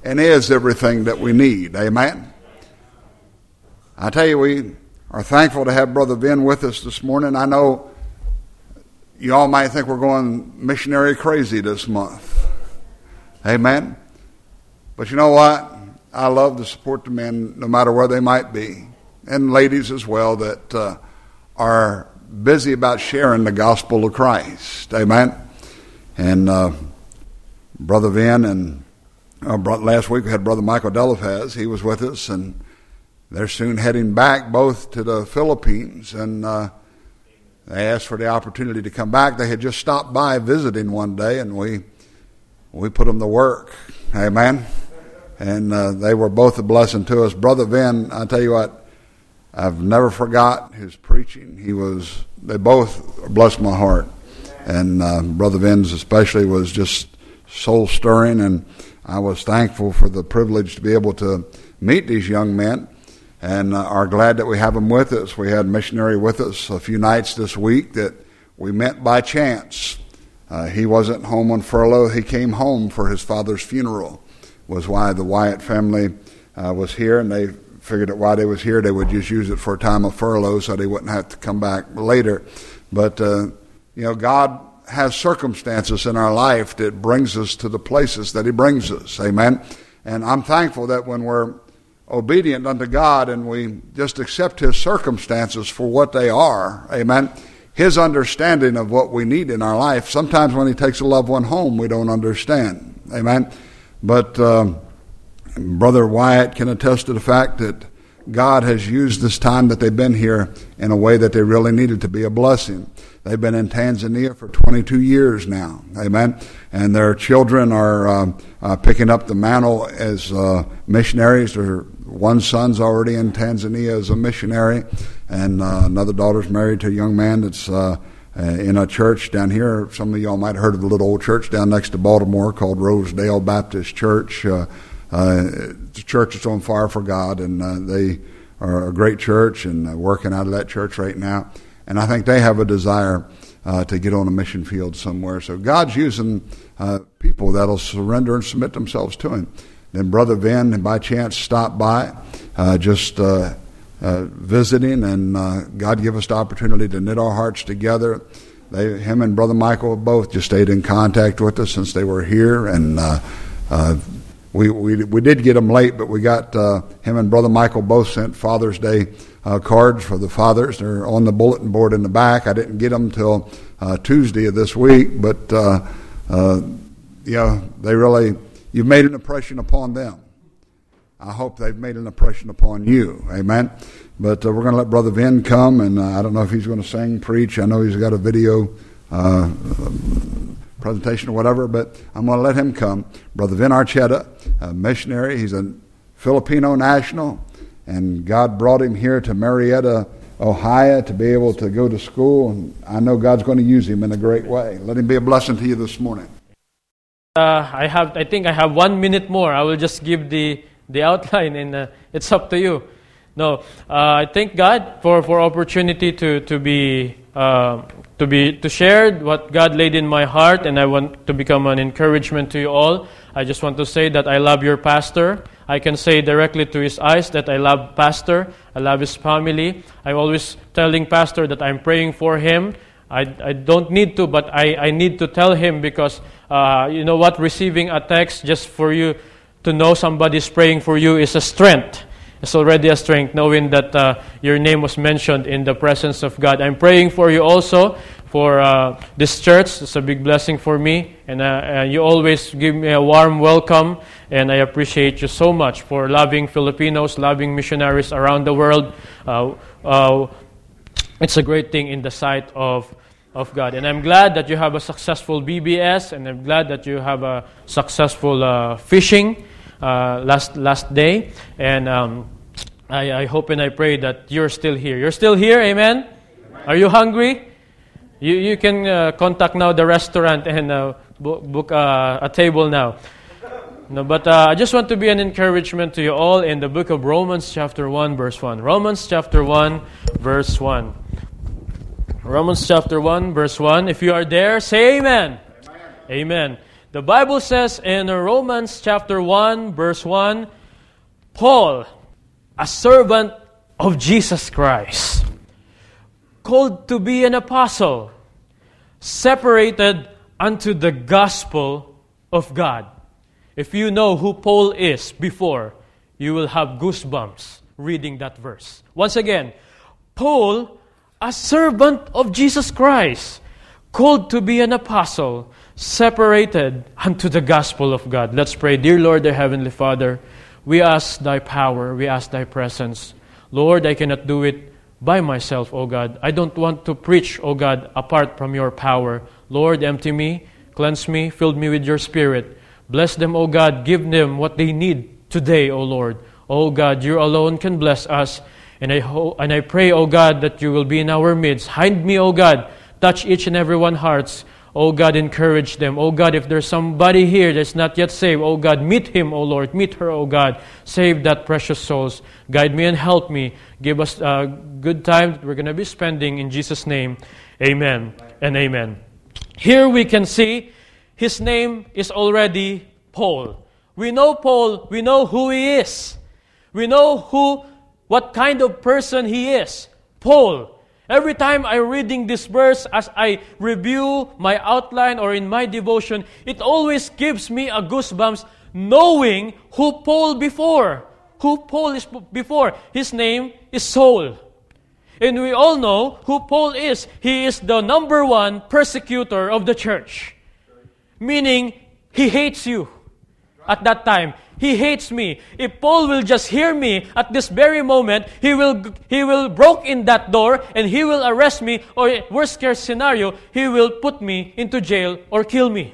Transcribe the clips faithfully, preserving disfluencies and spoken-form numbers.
and is everything that we need. Amen? I tell you, we are thankful to have Brother Vin with us this morning. I know you all might think we're going missionary crazy this month. Amen? But you know what? I love to support the men no matter where they might be, and ladies as well, that uh, are busy about sharing the gospel of Christ. Amen? And uh, Brother Vin and uh, last week we had Brother Michael Delafaz. He was with us, and they're soon heading back both to the Philippines, and uh, they asked for the opportunity to come back. They had just stopped by visiting one day, and we we put them to work. Amen? And uh, they were both a blessing to us. Brother Vin, I tell you what, I've never forgot his preaching. He was, they both blessed my heart. And uh, Brother Vin's especially was just soul stirring, and I was thankful for the privilege to be able to meet these young men, and uh, are glad that we have them with us. We had a missionary with us a few nights this week that we met by chance. Uh, he wasn't home on furlough. He came home for his father's funeral, was why the Wyatt family uh, was here, and they figured that while they was here, they would just use it for a time of furlough so they wouldn't have to come back later. But, uh, you know, God has circumstances in our life that brings us to the places that he brings us. Amen? And I'm thankful that when we're obedient unto God and we just accept his circumstances for what they are, amen, his understanding of what we need in our life. Sometimes when he takes a loved one home, we don't understand. Amen? But um, Brother Wyatt can attest to the fact that God has used this time that they've been here in a way that they really needed to be a blessing. They've been in Tanzania for twenty-two years now. Amen? And their children are uh, uh, picking up the mantle as uh, missionaries. Their one son's already in Tanzania as a missionary, and uh, another daughter's married to a young man that's uh, uh, in a church down here. Some of y'all might have heard of the little old church down next to Baltimore called Rosedale Baptist Church. Uh, uh, the church is on fire for God, and uh, they are a great church, and uh, working out of that church right now. And I think they have a desire uh, to get on a mission field somewhere. So God's using uh, people that'll surrender and submit themselves to him. Then Brother Vin, by chance, stopped by, uh, just uh, uh, visiting, and uh, God gave us the opportunity to knit our hearts together. They, him and Brother Michael both just stayed in contact with us since they were here, and uh, uh, we, we we did get them late, but we got uh, him and Brother Michael both sent Father's Day uh, cards for the fathers. They're on the bulletin board in the back. I didn't get them till uh, Tuesday of this week, but uh, uh, yeah, they really, you've made an impression upon them. I hope they've made an impression upon you. Amen. But uh, we're going to let Brother Vin come, and uh, I don't know if he's going to sing, preach. I know he's got a video uh, presentation or whatever, but I'm going to let him come. Brother Vin Archetta, a missionary. He's a Filipino national, and God brought him here to Marietta, Ohio, to be able to go to school, and I know God's going to use him in a great way. Let him be a blessing to you this morning. Uh, I have. I think I have one minute more. I will just give the, the outline, and uh, it's up to you. No, uh, I thank God for, for opportunity to to be uh, to be to share what God laid in my heart, and I want to become an encouragement to you all. I just want to say that I love your pastor. I can say directly to his eyes that I love Pastor. I love his family. I'm always telling Pastor that I'm praying for him. I, I don't need to, but I, I need to tell him because, uh, you know what, receiving a text just for you to know somebody's praying for you is a strength. It's already a strength knowing that uh, your name was mentioned in the presence of God. I'm praying for you also for uh, this church. It's a big blessing for me. And uh, uh, you always give me a warm welcome. And I appreciate you so much for loving Filipinos, loving missionaries around the world. Uh, uh, it's a great thing in the sight of, of God. And I'm glad that you have a successful B B S. And I'm glad that you have a successful uh, fishing uh, last last day. And um, I, I hope and I pray that you're still here. You're still here, amen? Amen. Are you hungry? You you can uh, contact now the restaurant and uh, book, book uh, a table now. No, but uh, I just want to be an encouragement to you all in the book of Romans chapter one, verse one. Romans chapter one, verse one. Romans chapter one, verse one. If you are there, say amen. Amen. Amen. The Bible says in Romans chapter one, verse one, Paul, a servant of Jesus Christ, called to be an apostle, separated unto the gospel of God. If you know who Paul is before, you will have goosebumps reading that verse. Once again, Paul, a servant of Jesus Christ, called to be an apostle, separated unto the gospel of God. Let's pray. Dear Lord, dear Heavenly Father, we ask Thy power, we ask Thy presence. Lord, I cannot do it by myself, O God. I don't want to preach, O God, apart from Your power. Lord, empty me, cleanse me, fill me with Your Spirit. Bless them, O God. Give them what they need today, O Lord. O God, You alone can bless us. And I ho- and I pray, O God, that You will be in our midst. Hide me, O God. Touch each and every one's hearts. O God, encourage them. O God, if there's somebody here that's not yet saved, O God, meet him, O Lord. Meet her, O God. Save that precious souls. Guide me and help me. Give us a good time that we're going to be spending in Jesus' name. Amen and amen. Here we can see his name is already Paul. We know Paul. We know who he is. We know who, what kind of person he is. Paul. Every time I'm reading this verse, as I review my outline or in my devotion, it always gives me a goosebumps knowing who Paul before. Who Paul is before. His name is Saul. And we all know who Paul is. He is the number one persecutor of the church. Meaning, he hates you at that time. He hates me. If Paul will just hear me at this very moment, he will he will break in that door and he will arrest me, or worst case scenario, he will put me into jail or kill me.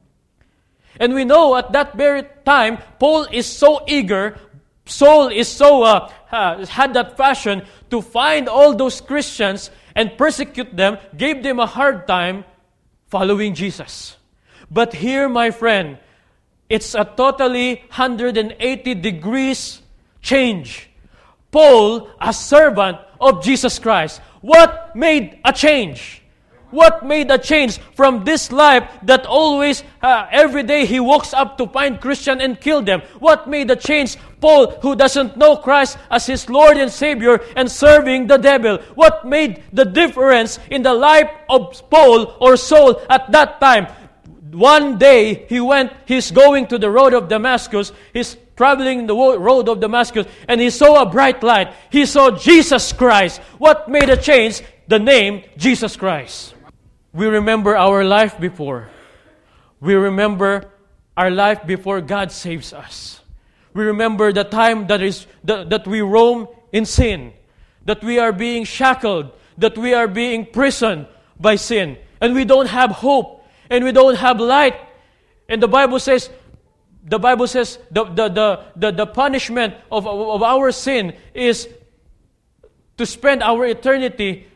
And we know at that very time, Paul is so eager, Saul is so uh, uh, had that passion to find all those Christians and persecute them, gave them a hard time following Jesus. But here, my friend, it's a totally one hundred eighty degrees change. Paul, a servant of Jesus Christ. What made a change? What made a change from this life that always, uh, every day he walks up to find Christian and kill them? What made a change? Paul, who doesn't know Christ as his Lord and Savior and serving the devil. What made the difference in the life of Paul or Saul at that time? One day, he went, he's going to the road of Damascus, he's traveling the road of Damascus, and he saw a bright light. He saw Jesus Christ. What made a change? The name Jesus Christ. We remember our life before. We remember our life before God saves us. We remember the time that is that, that we roam in sin, that we are being shackled, that we are being imprisoned by sin, and we don't have hope. And we don't have light. And the Bible says, the Bible says the, the, the, the, the punishment of, of our sin is to spend our eternity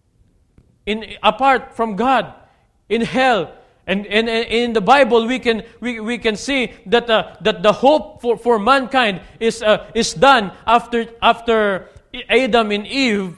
in apart from God, in hell. And, and, and in the Bible we can we, we can see that uh, that the hope for, for mankind is uh, is done after after Adam and Eve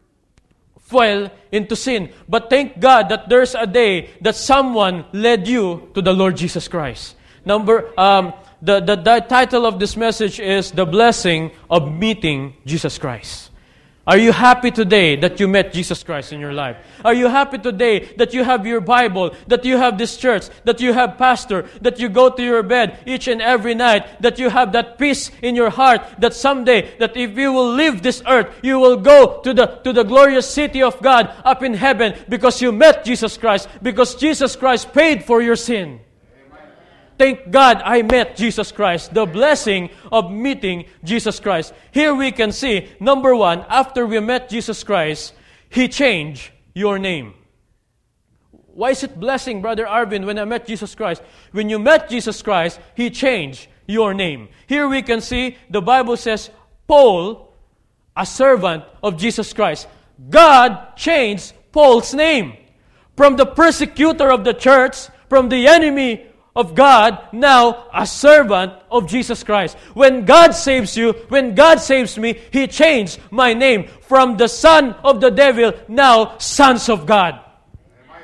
fell into sin. But thank God that there's a day that someone led you to the Lord Jesus Christ. Number, um, the, the, the title of this message is The Blessing of Meeting Jesus Christ. Are you happy today that you met Jesus Christ in your life? Are you happy today that you have your Bible, that you have this church, that you have pastor, that you go to your bed each and every night, that you have that peace in your heart, that someday, that if you will leave this earth, you will go to the to the glorious city of God up in heaven because you met Jesus Christ, because Jesus Christ paid for your sin. Thank God I met Jesus Christ. The blessing of meeting Jesus Christ. Here we can see, number one, after we met Jesus Christ, He changed your name. Why is it blessing, Brother Arvin, when I met Jesus Christ? When you met Jesus Christ, He changed your name. Here we can see, the Bible says, Paul, a servant of Jesus Christ. God changed Paul's name. From the persecutor of the church, from the enemy of God, now a servant of Jesus Christ. When God saves you, when God saves me, He changed my name from the son of the devil, now sons of God. Amen.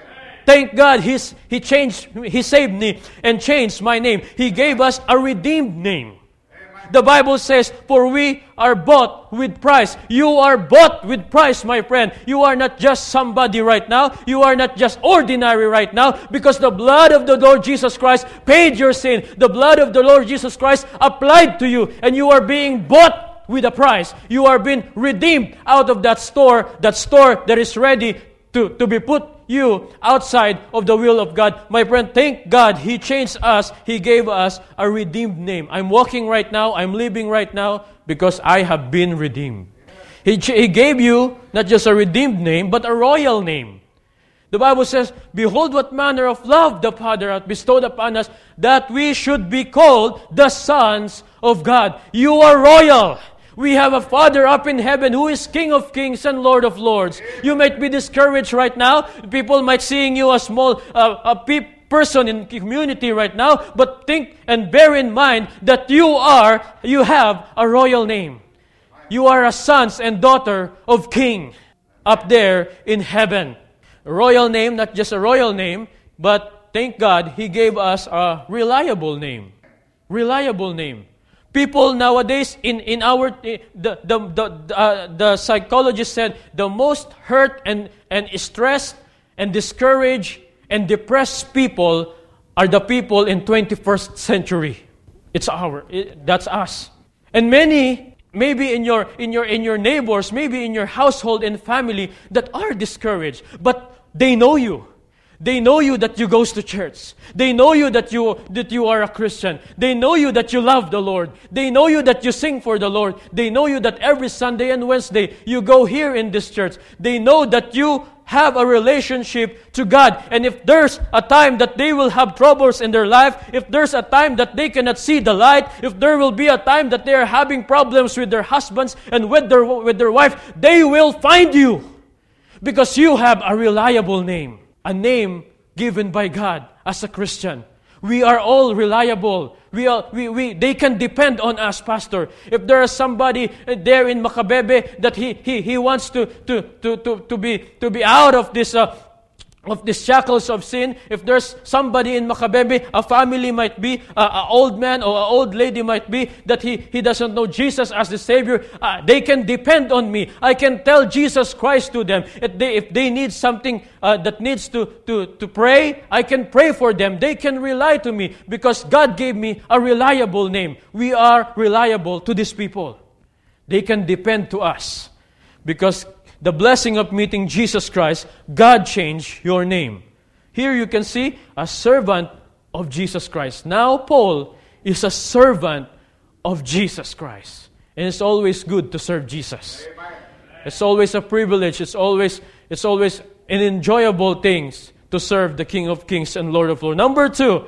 Thank God He's, He changed, He saved me and changed my name. He gave us a redeemed name. The Bible says, for we are bought with price. You are bought with price, my friend. You are not just somebody right now. You are not just ordinary right now, because the blood of the Lord Jesus Christ paid your sin. The blood of the Lord Jesus Christ applied to you, and you are being bought with a price. You are being redeemed out of that store, that store that is ready to, to be put you outside of the will of God. My friend, thank God He changed us. He gave us a redeemed name. I'm walking right now. I'm living right now because I have been redeemed. He, he gave you not just a redeemed name, but a royal name. The Bible says, behold what manner of love the Father hath bestowed upon us, that we should be called the sons of God. You are royal. We have a Father up in heaven who is King of kings and Lord of lords. You might be discouraged right now. People might seeing you a small uh, a pe- person in community right now. But think and bear in mind that you are, you have a royal name. You are a sons and daughter of King up there in heaven. A royal name, not just a royal name, but thank God He gave us a reliable name. Reliable name. People nowadays, in, in our, the, the, the, uh, the psychologist said, the most hurt and, and stressed and discouraged and depressed people are the people in twenty-first century. It's our, it, that's us. And many, maybe in your, in your, in your neighbors, maybe in your household and family that are discouraged, but they know you. They know you that you goes to church. They know you that you that you are a Christian. They know you that you love the Lord. They know you that you sing for the Lord. They know you that every Sunday and Wednesday you go here in this church. They know that you have a relationship to God. And if there's a time that they will have troubles in their life, if there's a time that they cannot see the light, if there will be a time that they are having problems with their husbands and with their with their wife, they will find you because you have a reliable name. A name given by God as a Christian. We are all reliable. We are, we, we, they can depend on us, Pastor. If there is somebody there in Makabebe that he, he, he wants to, to, to, to, to, be, to be out of this uh, of the shackles of sin, if there's somebody in Makabebe, a family might be, uh, an old man or an old lady might be, that he, he doesn't know Jesus as the Savior, uh, they can depend on me. I can tell Jesus Christ to them. If they, if they need something uh, that needs to, to, to pray, I can pray for them. They can rely to me because God gave me a reliable name. We are reliable to these people. They can depend to us because the blessing of meeting Jesus Christ, God changed your name. Here you can see a servant of Jesus Christ. Now Paul is a servant of Jesus Christ. And it's always good to serve Jesus. Amen. It's always a privilege. It's always it's always an enjoyable thing to serve the King of Kings and Lord of Lords. Number two,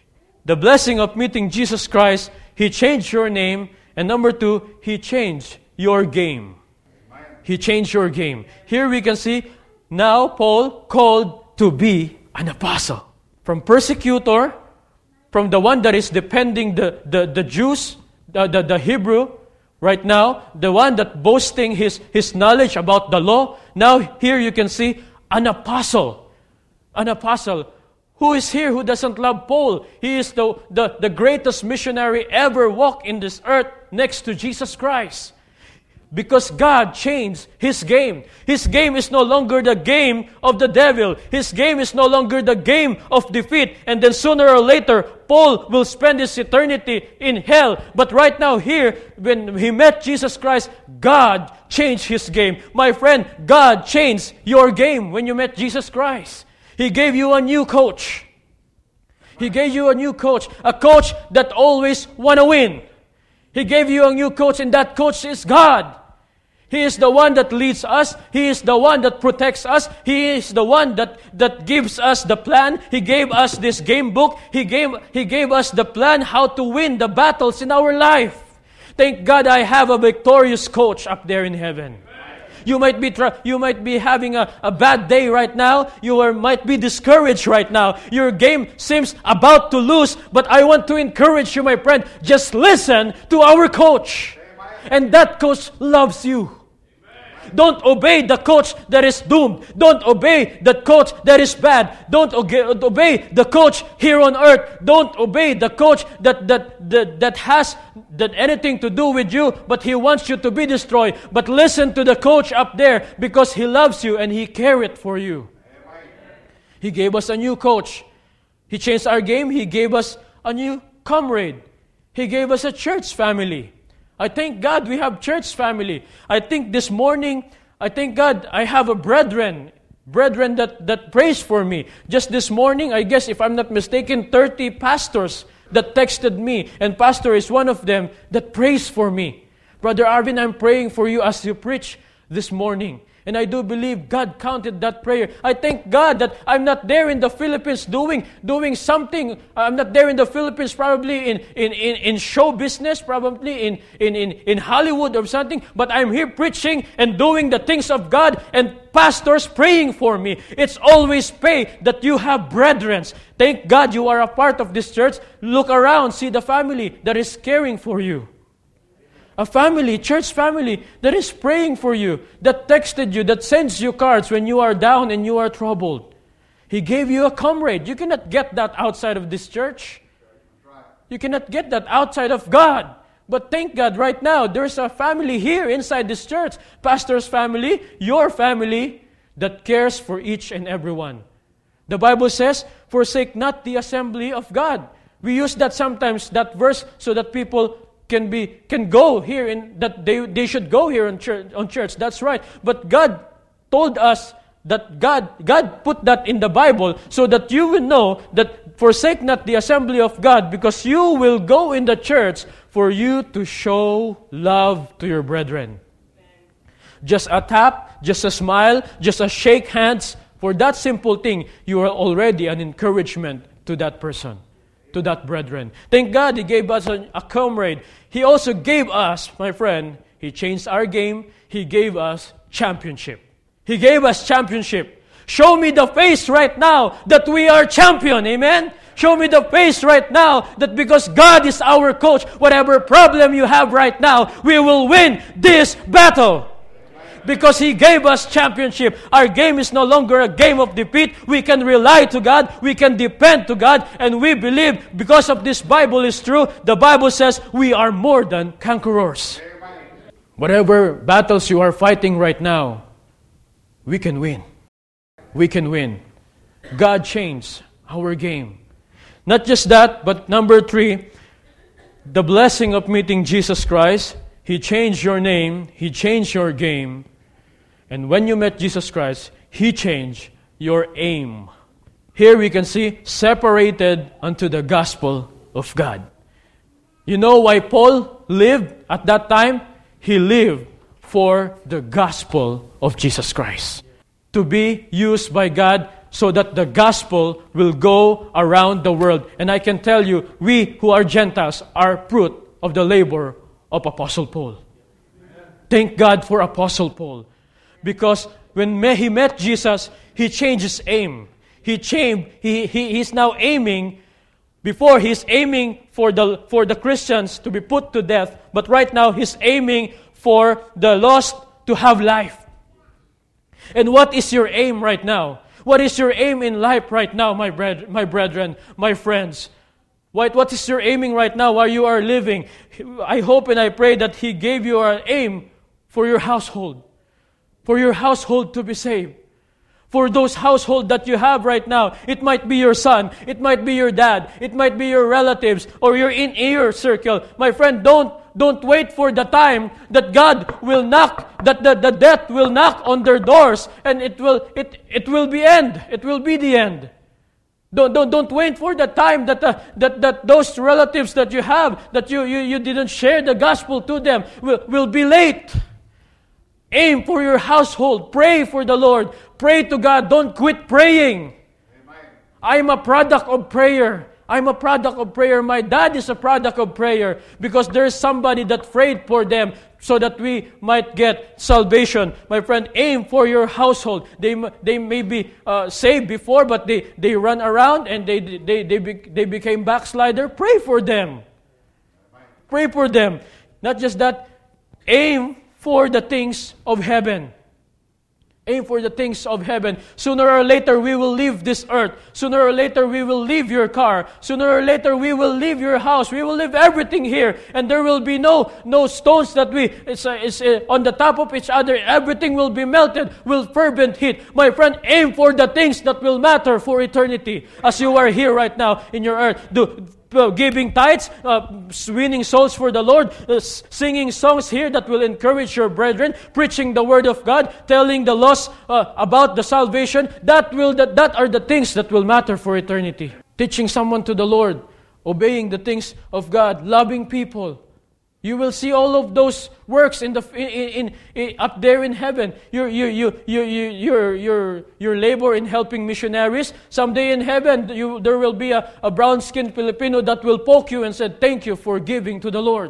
the blessing of meeting Jesus Christ, He changed your name. And number two, He changed your game. He changed your game. Here we can see, now Paul called to be an apostle. From persecutor, from the one that is defending the, the, the Jews, the, the, the Hebrew, right now, the one that boasting his, his knowledge about the law. Now here you can see an apostle. An apostle. Who is here who doesn't love Paul? He is the, the, the greatest missionary ever walk in this earth next to Jesus Christ. Because God changed His game. His game is no longer the game of the devil. His game is no longer the game of defeat. And then sooner or later, Paul will spend his eternity in hell. But right now here, when he met Jesus Christ, God changed His game. My friend, God changed your game when you met Jesus Christ. He gave you a new coach. He gave you a new coach. A coach that always want to win. He gave you a new coach, and that coach is God. He is the one that leads us. He is the one that protects us. He is the one that, that gives us the plan. He gave us this game book. He gave, he gave us the plan how to win the battles in our life. Thank God I have a victorious coach up there in heaven. You might be tra- you might be having a, a bad day right now. You are, might be discouraged right now. Your game seems about to lose. But I want to encourage you, my friend. Just listen to our coach. And that coach loves you. Don't obey the coach that is doomed. Don't obey the coach that is bad. Don't obey the coach here on earth. Don't obey the coach that that that, that has that anything to do with you, but he wants you to be destroyed. But listen to the coach up there, because he loves you and he cares for you. He gave us a new coach. He changed our game. He gave us a new comrade. He gave us a church family. I thank God we have church family. I think this morning, I thank God I have a brethren, brethren that, that prays for me. Just this morning, I guess if I'm not mistaken, thirty pastors that texted me, and pastor is one of them that prays for me. Brother Arvin, I'm praying for you as you preach this morning. And I do believe God counted that prayer. I thank God that I'm not there in the Philippines doing doing something. I'm not there in the Philippines probably in, in, in, in show business, probably in, in, in, in Hollywood or something. But I'm here preaching and doing the things of God, and pastors praying for me. It's always pay that you have brethren. Thank God you are a part of this church. Look around, see the family that is caring for you. A family, church family, that is praying for you, that texted you, that sends you cards when you are down and you are troubled. He gave you a comrade. You cannot get that outside of this church. You cannot get that outside of God. But thank God right now, there's a family here inside this church. Pastor's family, your family, that cares for each and every one. The Bible says, forsake not the assembly of God. We use that sometimes, that verse, so that people can be can go here in that they they should go here on church on church. That's right. But God told us that God God put that in the Bible so that you will know that forsake not the assembly of God, because you will go in the church for you to show love to your brethren. Just a tap, just a smile, just a shake hands, for that simple thing, you are already an encouragement to that person, to that brethren. Thank God He gave us a, a comrade. He also gave us, my friend, He changed our game. He gave us championship. He gave us championship. Show me the face right now that we are champion. Amen? Show me the face right now that because God is our coach, whatever problem you have right now, we will win this battle. Because He gave us championship. Our game is no longer a game of defeat. We can rely to God. We can depend to God. And we believe because of this Bible is true. The Bible says we are more than conquerors. Whatever battles you are fighting right now, we can win. We can win. God changed our game. Not just that, but number three, the blessing of meeting Jesus Christ. He changed your name. He changed your game. And when you met Jesus Christ, He changed your aim. Here we can see, separated unto the gospel of God. You know why Paul lived at that time? He lived for the gospel of Jesus Christ. To be used by God so that the gospel will go around the world. And I can tell you, we who are Gentiles are fruit of the labor of Apostle Paul. Thank God for Apostle Paul. Because when he met Jesus, he changed his aim. He changed. He, he he's now aiming. Before he's aiming for the for the Christians to be put to death, but right now he's aiming for the lost to have life. And what is your aim right now? What is your aim in life right now, my bred, my brethren, my friends? What what is your aiming right now while you are living? I hope and I pray that He gave you an aim for your household. For your household to be saved. For those household that you have right now, it might be your son, it might be your dad, it might be your relatives, or your in-ear circle. My friend, don't don't wait for the time that God will knock, that the, the death will knock on their doors, and it will it it will be end. It will be the end. Don't don't don't wait for the time that uh, that that those relatives that you have, that you you, you didn't share the gospel to them, will will be late. Aim for your household. Pray for the Lord. Pray to God. Don't quit praying. Amen. I'm a product of prayer. I'm a product of prayer. My dad is a product of prayer because there's somebody that prayed for them so that we might get salvation. My friend, aim for your household. They they may be uh, saved before, but they, they run around and they they they, be, they became backslider. Pray for them. Pray for them. Not just that. Aim for the things of heaven. Aim for the things of heaven. Sooner or later, we will leave this earth. Sooner or later, we will leave your car. Sooner or later, we will leave your house. We will leave everything here. And there will be no no stones that we, it's, uh, it's uh, on the top of each other. Everything will be melted with fervent heat. My friend, aim for the things that will matter for eternity. As you are here right now in your earth. Do, Uh, giving tithes, uh, winning souls for the Lord, uh, singing songs here that will encourage your brethren, preaching the Word of God, telling the lost uh, about the salvation. That will that, that are the things that will matter for eternity. Teaching someone to the Lord, obeying the things of God, loving people. You will see all of those works in the in, in, in up there in heaven. Your you you you you your your your labor in helping missionaries. Someday in heaven, you, there will be a, a brown-skinned Filipino that will poke you and say, "Thank you for giving to the Lord."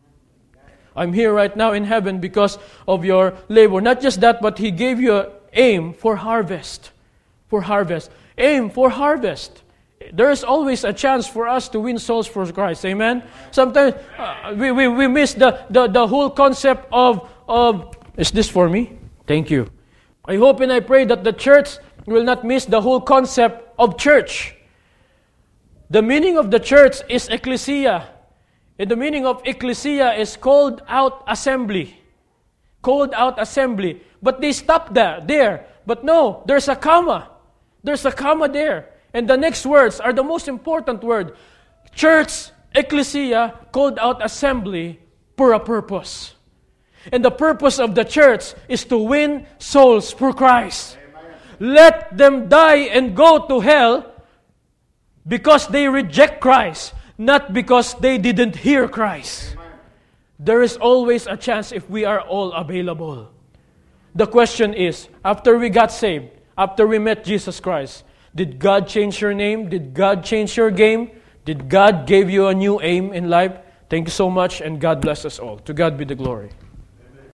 I'm here right now in heaven because of your labor. Not just that, but He gave you an aim for harvest, for harvest, aim for harvest. There is always a chance for us to win souls for Christ. Amen? Sometimes uh, we, we, we miss the, the, the whole concept of, of, is this for me? Thank you. I hope and I pray that the church will not miss the whole concept of church. The meaning of the church is ecclesia. And the meaning of ecclesia is called out assembly. Called out assembly. But they stop there. there. But no, there's a comma. There's a comma there. And the next words are the most important word. Church, ecclesia, called out assembly for a purpose. And the purpose of the church is to win souls for Christ. Amen. Let them die and go to hell because they reject Christ, not because they didn't hear Christ. Amen. There is always a chance if we are all available. The question is, after we got saved, after we met Jesus Christ, did God change your name? Did God change your game? Did God give you a new aim in life? Thank you so much, and God bless us all. To God be the glory.